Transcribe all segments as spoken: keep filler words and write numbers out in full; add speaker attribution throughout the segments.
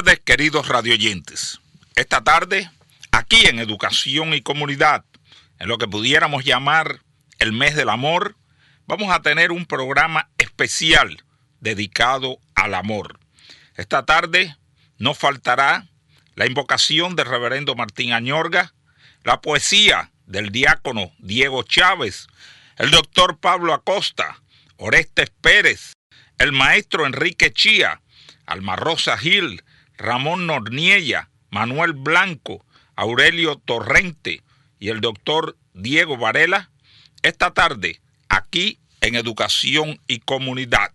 Speaker 1: tardes, queridos radioyentes. Esta tarde, aquí en Educación y Comunidad, en lo que pudiéramos llamar el Mes del Amor, vamos a tener un programa especial dedicado al amor. Esta tarde no faltará la invocación del reverendo Martín Añorga, la poesía del diácono Diego Chávez, el doctor Pablo Acosta, Orestes Pérez, el maestro Enrique Chía, Alma Rosa Gil, Ramón Norniella, Manuel Blanco, Aurelio Torrente y el doctor Diego Varela, esta tarde aquí en Educación y Comunidad.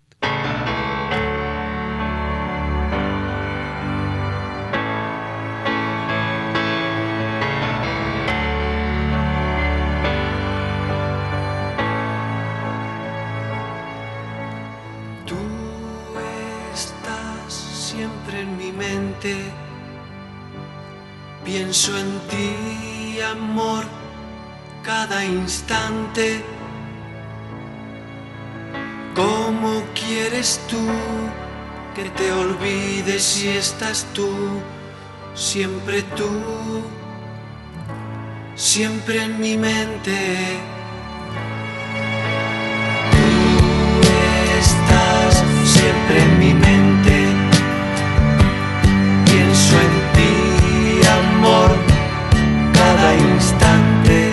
Speaker 2: Pienso en ti, amor, cada instante. ¿Cómo quieres tú que te olvides si estás tú, siempre tú, siempre en mi mente? Tú estás siempre en mi mente. Pienso en ti, amor, cada instante.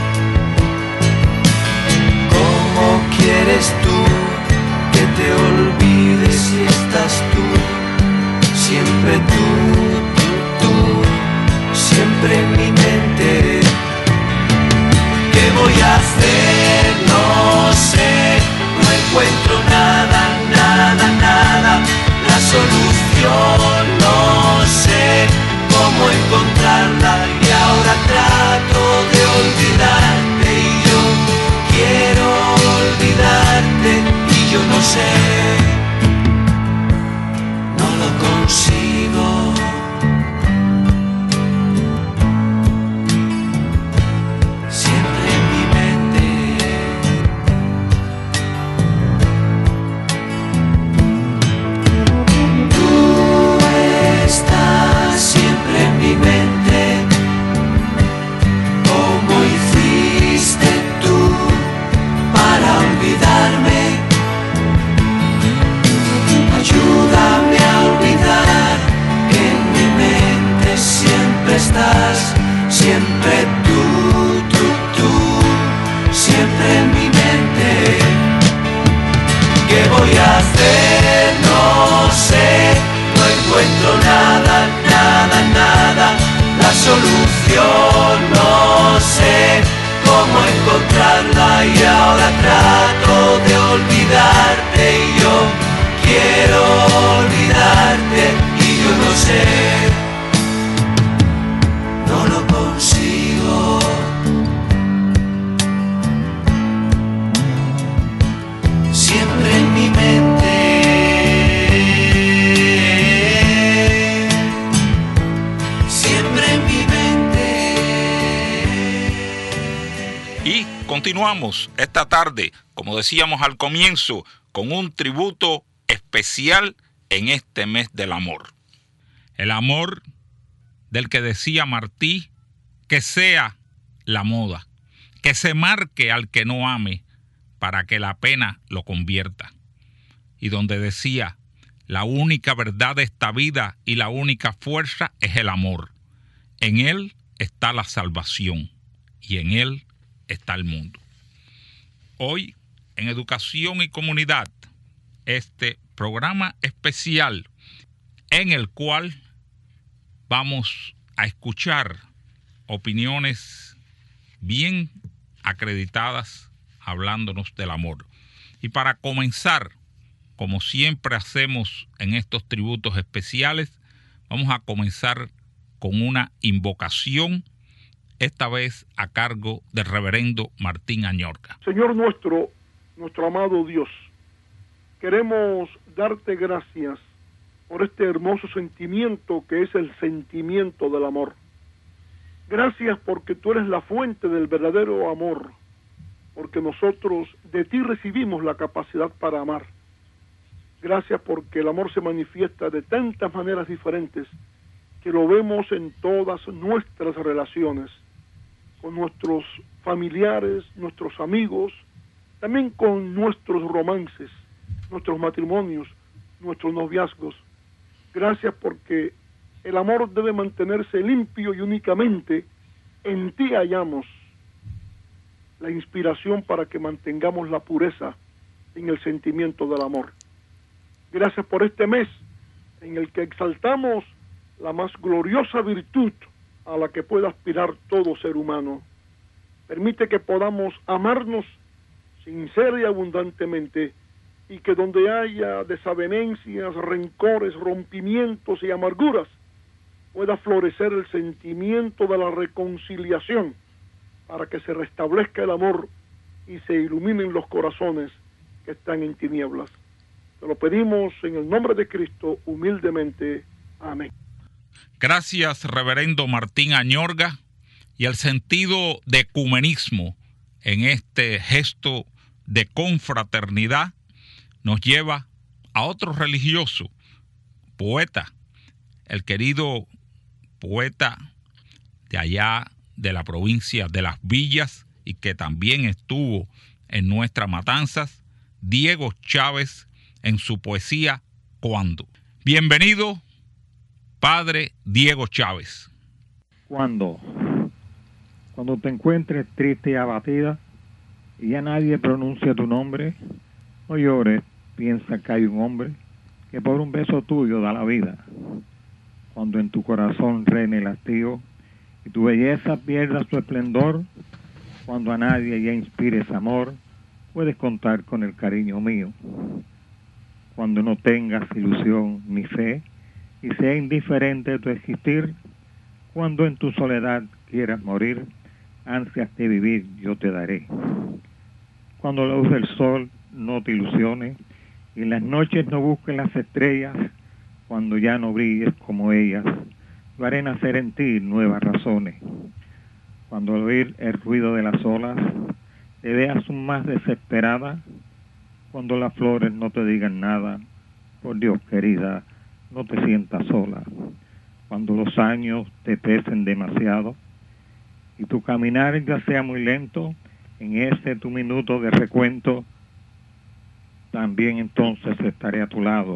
Speaker 2: ¿Cómo quieres tú que te olvides si estás tú, siempre tú, tú, tú, siempre en mi mente? ¿Qué voy a hacer? No sé, no encuentro nada, nada, nada, la solución no sé cómo encontrarla, y ahora trato de olvidarte y yo quiero olvidarte y yo no sé, no lo consigo. Siempre en mi mente. Tú estás siempre en mi mente. ¿Cómo hiciste tú para olvidarme? Ayúdame a olvidar que en mi mente siempre estás, siempre tú, tú, tú, siempre en mi mente. ¿Qué voy a hacer? No sé, no encuentro nada, nada, nada, la solución no sé cómo encontrarla, y ahora trato de olvidarte y yo quiero olvidarte y yo no sé, no lo consigo. Siempre en mi mente. Siempre en mi mente.
Speaker 1: Y continuamos esta tarde, como decíamos al comienzo, con un tributo especial en este mes del amor. El amor del que decía Martí que sea la moda, que se marque al que no ame para que la pena lo convierta. Y donde decía, la única verdad de esta vida y la única fuerza es el amor. En él está la salvación y en él está el mundo. Hoy, en Educación y Comunidad, este programa especial en el cual vamos a escuchar opiniones bien acreditadas hablándonos del amor. Y para comenzar, como siempre hacemos en estos tributos especiales, vamos a comenzar con una invocación, esta vez a cargo del reverendo Martín Añorga.
Speaker 3: Señor nuestro, nuestro amado Dios, queremos darte gracias por este hermoso sentimiento que es el sentimiento del amor. Gracias porque tú eres la fuente del verdadero amor, porque nosotros de ti recibimos la capacidad para amar. Gracias porque el amor se manifiesta de tantas maneras diferentes que lo vemos en todas nuestras relaciones, con nuestros familiares, nuestros amigos, también con nuestros romances, nuestros matrimonios, nuestros noviazgos. Gracias porque el amor debe mantenerse limpio y únicamente en ti hallamos la inspiración para que mantengamos la pureza en el sentimiento del amor. Gracias por este mes en el que exaltamos la más gloriosa virtud a la que pueda aspirar todo ser humano. Permite que podamos amarnos sincera y abundantemente, y que donde haya desavenencias, rencores, rompimientos y amarguras, pueda florecer el sentimiento de la reconciliación para que se restablezca el amor y se iluminen los corazones que están en tinieblas. Te lo pedimos en el nombre de Cristo, humildemente. Amén.
Speaker 1: Gracias, reverendo Martín Añorga, y el sentido de ecumenismo en este gesto de confraternidad nos lleva a otro religioso, poeta, el querido poeta de allá de la provincia de Las Villas y que también estuvo en nuestras matanzas, Diego Chávez, en su poesía Cuando. Bienvenido, padre Diego Chávez.
Speaker 4: Cuando, cuando te encuentres triste y abatida y ya nadie pronuncia tu nombre, no llores, piensa que hay un hombre que por un beso tuyo da la vida. Cuando en tu corazón reine el hastío y tu belleza pierda su esplendor, cuando a nadie ya inspires amor, puedes contar con el cariño mío. Cuando no tengas ilusión ni fe y sea indiferente tu existir, cuando en tu soledad quieras morir, ansias de vivir yo te daré. Cuando la luz del sol no te ilusione y en las noches no busques las estrellas, cuando ya no brilles como ellas, yo haré nacer en ti nuevas razones. Cuando al oír el ruido de las olas te veas aún más desesperada, cuando las flores no te digan nada, por Dios querida, no te sientas sola. Cuando los años te pesen demasiado y tu caminar ya sea muy lento, en ese tu minuto de recuento, también entonces estaré a tu lado.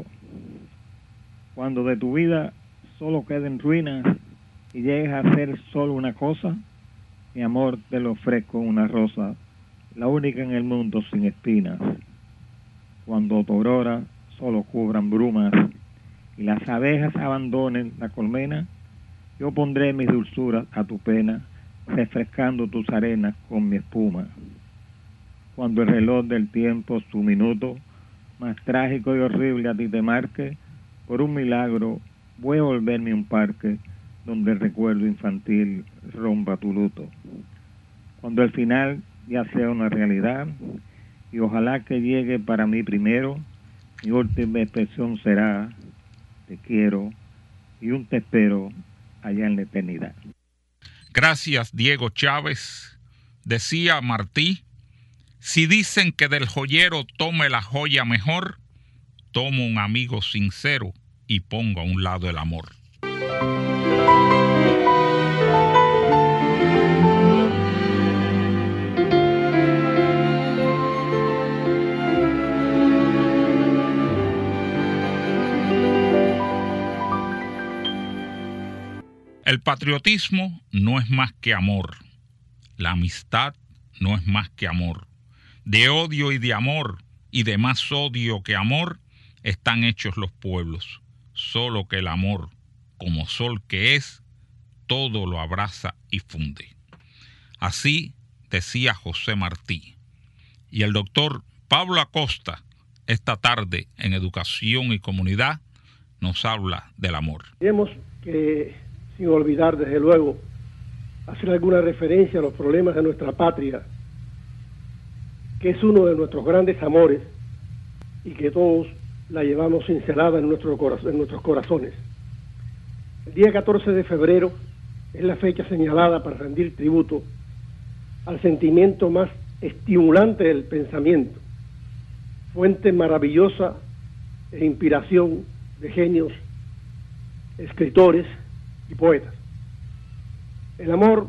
Speaker 4: Cuando de tu vida solo queden ruinas y llegues a ser solo una cosa, mi amor te lo ofrezco una rosa, la única en el mundo sin espinas. Cuando tu aurora solo cubran brumas y las abejas abandonen la colmena, yo pondré mis dulzuras a tu pena, refrescando tus arenas con mi espuma. Cuando el reloj del tiempo su minuto más trágico y horrible a ti te marque, por un milagro voy a volverme un parque donde el recuerdo infantil rompa tu luto. Cuando el final ya sea una realidad, y ojalá que llegue para mí primero, mi última expresión será te quiero y un te espero allá en la eternidad.
Speaker 1: Gracias, Diego Chávez. Decía Martí, si dicen que del joyero tome la joya mejor, tomo un amigo sincero y pongo a un lado el amor. El patriotismo no es más que amor. La amistad no es más que amor. De odio y de amor, y de más odio que amor, están hechos los pueblos. Solo que el amor, como sol que es, todo lo abraza y funde. Así decía José Martí. Y el doctor Pablo Acosta, esta tarde en Educación y Comunidad, nos habla del amor.
Speaker 5: Tenemos que, sin olvidar desde luego, hacer alguna referencia a los problemas de nuestra patria, que es uno de nuestros grandes amores y que todos la llevamos cincelada en, nuestro corazón, en nuestros corazones. El día catorce de febrero es la fecha señalada para rendir tributo al sentimiento más estimulante del pensamiento, fuente maravillosa e inspiración de genios, escritores y poetas. El amor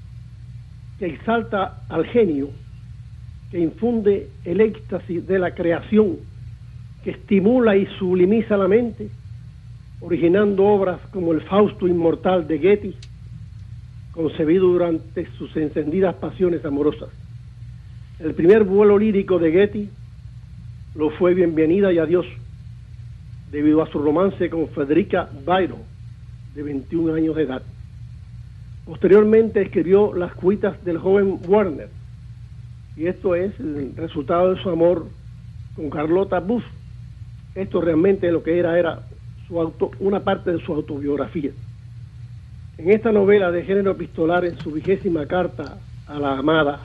Speaker 5: que exalta al genio, que infunde el éxtasis de la creación, que estimula y sublimiza la mente, originando obras como el Fausto inmortal de Goethe, concebido durante sus encendidas pasiones amorosas. El primer vuelo lírico de Goethe lo fue Bienvenida y Adiós, debido a su romance con Frederica Byron, de veintiún años de edad. Posteriormente escribió Las cuitas del joven Werner, y esto es el resultado de su amor con Carlota Buff. Esto realmente lo que era era su auto, una parte de su autobiografía. En esta novela de género epistolar, en su vigésima carta a la amada,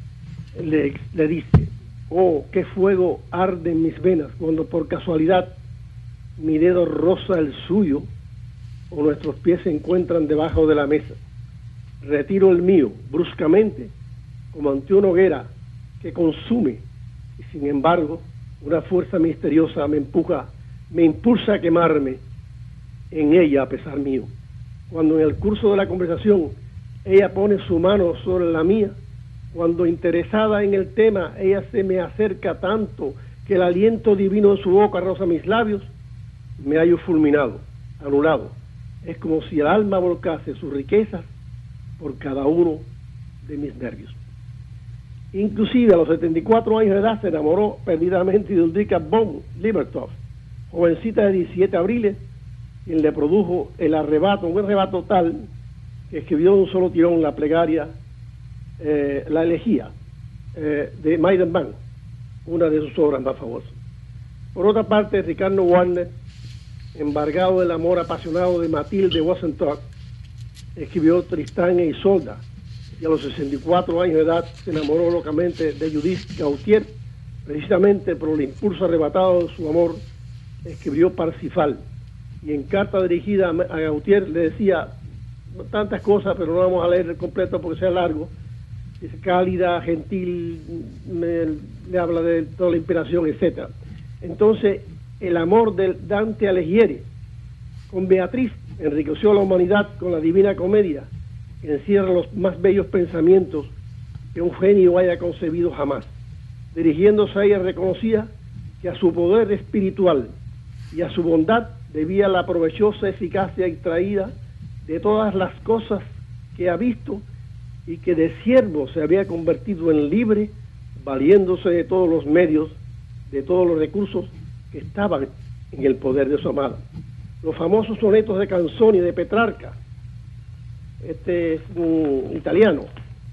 Speaker 5: le, le dice: oh, qué fuego arde en mis venas cuando por casualidad mi dedo roza el suyo o nuestros pies se encuentran debajo de la mesa. Retiro el mío bruscamente como ante una hoguera que consume, y sin embargo una fuerza misteriosa me empuja, me impulsa a quemarme en ella a pesar mío. Cuando en el curso de la conversación ella pone su mano sobre la mía, cuando interesada en el tema ella se me acerca tanto que el aliento divino de su boca roza mis labios, me hallo fulminado, anulado. Es como si el alma volcase sus riquezas por cada uno de mis nervios. Inclusive a los setenta y cuatro años de edad se enamoró perdidamente de Ulrika von Lieberthoff, jovencita de diecisiete abriles, quien le produjo el arrebato, un arrebato tal que escribió de un solo tirón la plegaria, eh, la elegía eh, de Maidenbank, una de sus obras más famosas. Por otra parte, Ricardo Wagner, embargado del amor apasionado de Matilde Wozentok, escribió Tristán e Isolda, y a los sesenta y cuatro años de edad se enamoró locamente de Judith Gautier. Precisamente por el impulso arrebatado de su amor escribió Parsifal, y en carta dirigida a Gautier le decía tantas cosas, pero no vamos a leer el completo porque sea largo. Es cálida, gentil, me, le habla de toda la inspiración, etcétera. Entonces, el amor de Dante Alighieri con Beatriz enriqueció a la humanidad con la Divina Comedia, que encierra los más bellos pensamientos que un genio haya concebido jamás. Dirigiéndose a ella reconocía que a su poder espiritual y a su bondad debía la provechosa eficacia extraída de todas las cosas que ha visto, y que de siervo se había convertido en libre, valiéndose de todos los medios, de todos los recursos que estaban en el poder de su amada. Los famosos sonetos de Canzoni y de Petrarca, este es un italiano,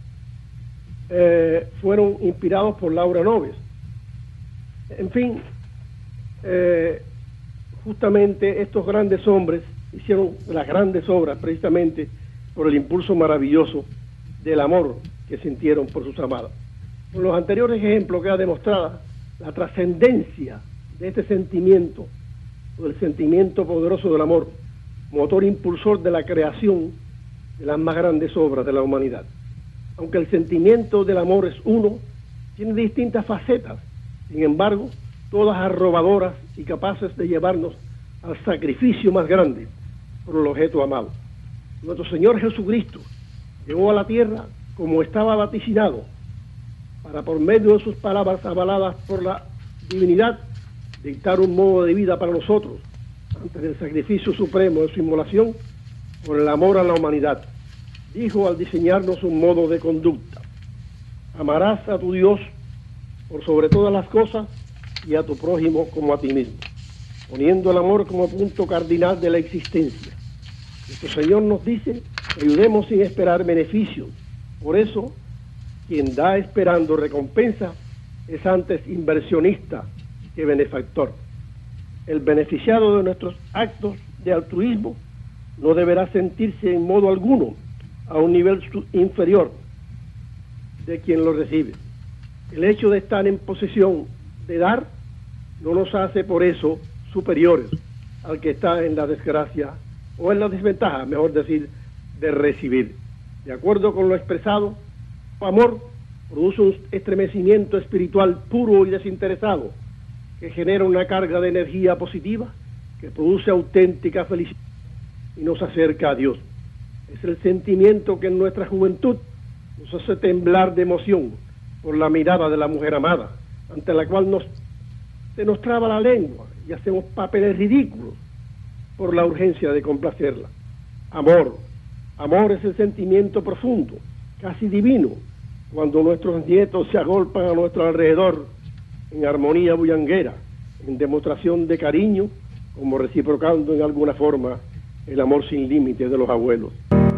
Speaker 5: eh, fueron inspirados por Laura Noves. En fin, eh, justamente estos grandes hombres hicieron las grandes obras precisamente por el impulso maravilloso del amor que sintieron por sus amadas. Con los anteriores ejemplos queda demostrada la trascendencia de este sentimiento, o del sentimiento poderoso del amor, motor impulsor de la creación de las más grandes obras de la humanidad. Aunque el sentimiento del amor es uno, tiene distintas facetas, sin embargo, todas arrobadoras y capaces de llevarnos al sacrificio más grande por el objeto amado. Nuestro Señor Jesucristo llegó a la tierra como estaba vaticinado, para por medio de sus palabras avaladas por la divinidad, dictar un modo de vida para nosotros, antes del sacrificio supremo de su inmolación, por el amor a la humanidad. Dijo al diseñarnos un modo de conducta: amarás a tu Dios por sobre todas las cosas y a tu prójimo como a ti mismo, poniendo el amor como punto cardinal de la existencia. Nuestro Señor nos dice que ayudemos sin esperar beneficios. Por eso, quien da esperando recompensa es antes inversionista que benefactor. El beneficiado de nuestros actos de altruismo no deberá sentirse en modo alguno a un nivel inferior de quien lo recibe. El hecho de estar en posesión de dar no nos hace por eso superiores al que está en la desgracia o en la desventaja, mejor decir, de recibir. De acuerdo con lo expresado, amor produce un estremecimiento espiritual puro y desinteresado, que genera una carga de energía positiva que produce auténtica felicidad y nos acerca a Dios. Es el sentimiento que en nuestra juventud nos hace temblar de emoción por la mirada de la mujer amada, ante la cual nos, se nos traba la lengua y hacemos papeles ridículos por la urgencia de complacerla. Amor, amor es el sentimiento profundo, casi divino, cuando nuestros nietos se agolpan a nuestro alrededor en armonía bullanguera, en demostración de cariño, como reciprocando en alguna forma el amor sin límites de los abuelos.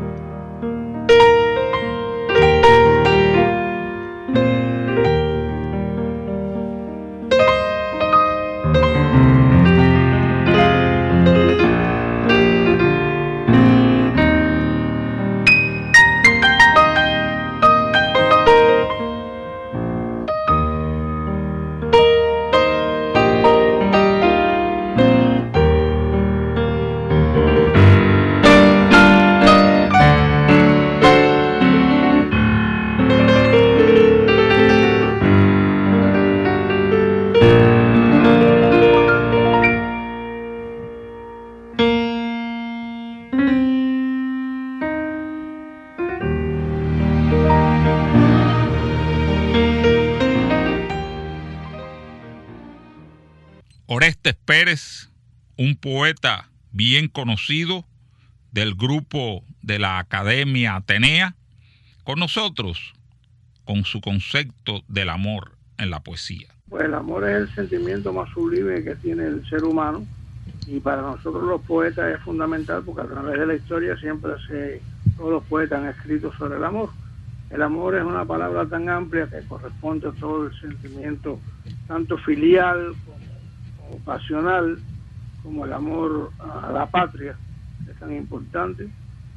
Speaker 1: Orestes Pérez, un poeta bien conocido del grupo de la Academia Atenea, con nosotros, con su concepto del amor en la poesía.
Speaker 6: Pues el amor es el sentimiento más sublime que tiene el ser humano, y para nosotros los poetas es fundamental porque a través de la historia siempre se, todos los poetas han escrito sobre el amor. El amor es una palabra tan amplia que corresponde a todo el sentimiento, tanto filial como o pasional, como el amor a la patria, que es tan importante,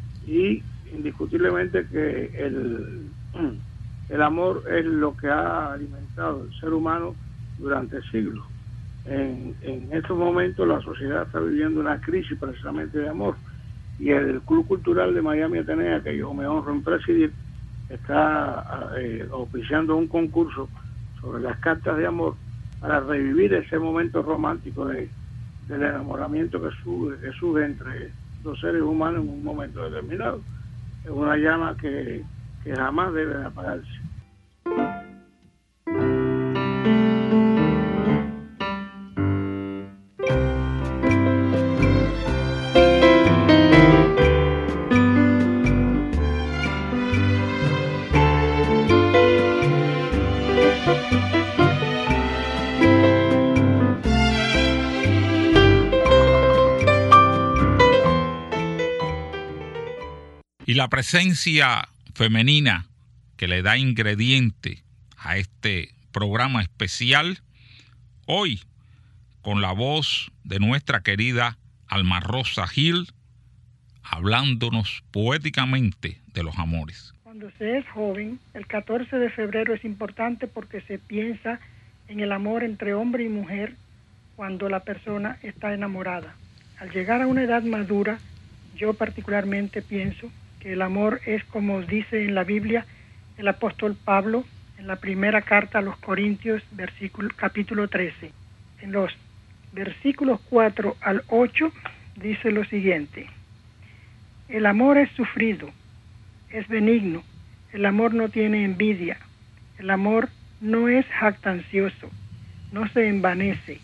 Speaker 6: y indiscutiblemente que el, el amor es lo que ha alimentado el ser humano durante siglos. En, en estos momentos la sociedad está viviendo una crisis precisamente de amor, y el Club Cultural de Miami Atenea, que yo me honro en presidir, está eh, auspiciando un concurso sobre las cartas de amor para revivir ese momento romántico de, del enamoramiento que surge, que surge entre dos seres humanos en un momento determinado. Es una llama que, que jamás debe de apagarse.
Speaker 1: Y la presencia femenina que le da ingrediente a este programa especial, hoy con la voz de nuestra querida Alma Rosa Gil, hablándonos poéticamente de los amores.
Speaker 7: Cuando se es joven, el catorce de febrero es importante porque se piensa en el amor entre hombre y mujer cuando la persona está enamorada. Al llegar a una edad madura, yo particularmente pienso que el amor es, como dice en la Biblia el apóstol Pablo en la primera carta a los Corintios, versículo, capítulo trece. En los versículos cuatro al ocho dice lo siguiente: el amor es sufrido, es benigno, el amor no tiene envidia, el amor no es jactancioso, no se envanece,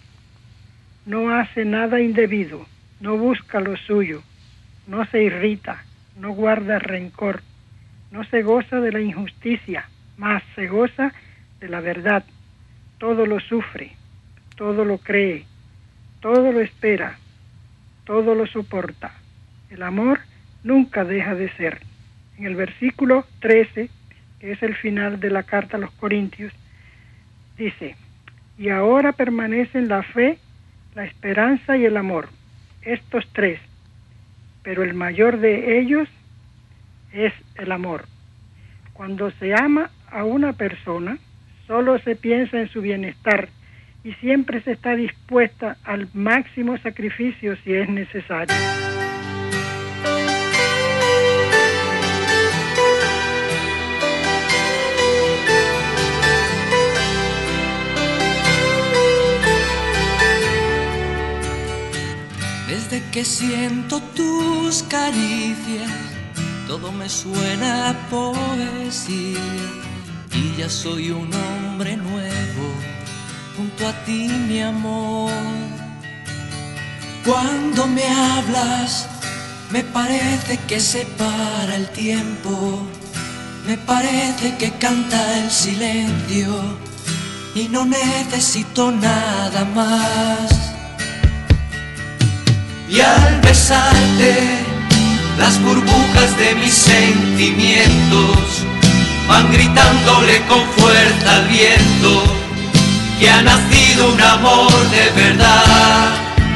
Speaker 7: no hace nada indebido, no busca lo suyo, no se irrita, no guarda rencor, no se goza de la injusticia, mas se goza de la verdad. Todo lo sufre, todo lo cree, todo lo espera, todo lo soporta. El amor nunca deja de ser. En el versículo trece, que es el final de la carta a los Corintios, dice: y ahora permanecen la fe, la esperanza y el amor, estos tres, pero el mayor de ellos es el amor. Cuando se ama a una persona, solo se piensa en su bienestar y siempre se está dispuesta al máximo sacrificio si es necesario.
Speaker 2: que siento tus caricias, todo me suena a poesía y ya soy un hombre nuevo junto a ti, mi amor. Cuando me hablas, me parece que se para el tiempo, me parece que canta el silencio y no necesito nada más. Y al besarte, las burbujas de mis sentimientos van gritándole con fuerza al viento que ha nacido un amor de verdad.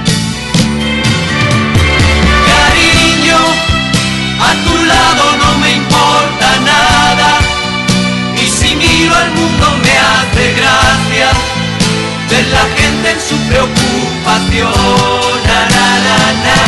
Speaker 2: Cariño, a tu lado no me importa nada, y si miro al mundo me hace gracia ver la gente en su preocupación. Na, na, na, na.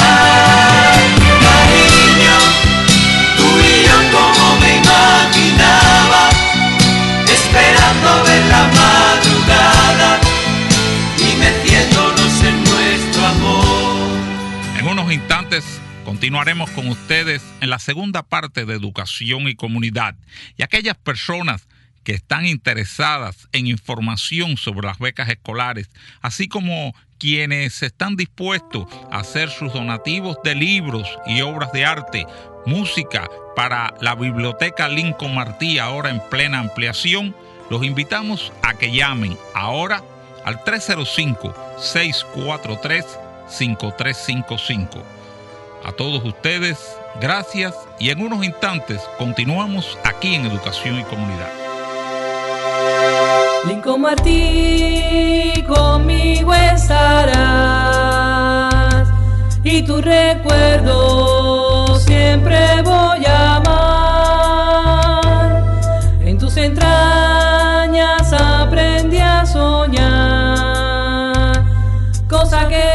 Speaker 2: Cariño, tú y yo como me imaginaba, esperando ver la madrugada y metiéndonos en nuestro amor.
Speaker 1: En unos instantes continuaremos con ustedes en la segunda parte de Educación y Comunidad, y aquellas personas que están interesadas en información sobre las becas escolares, así como quienes están dispuestos a hacer sus donativos de libros y obras de arte, música para la Biblioteca Lincoln Martí, ahora en plena ampliación. Los invitamos a que llamen ahora al tres cero cinco, seis cuatro tres, cinco tres cinco cinco. A todos ustedes, gracias, y en unos instantes continuamos aquí en Educación y Comunidad.
Speaker 8: Lincoln Martí, conmigo estarás, y tu recuerdo siempre voy a amar. En tus entrañas aprendí a soñar, cosa que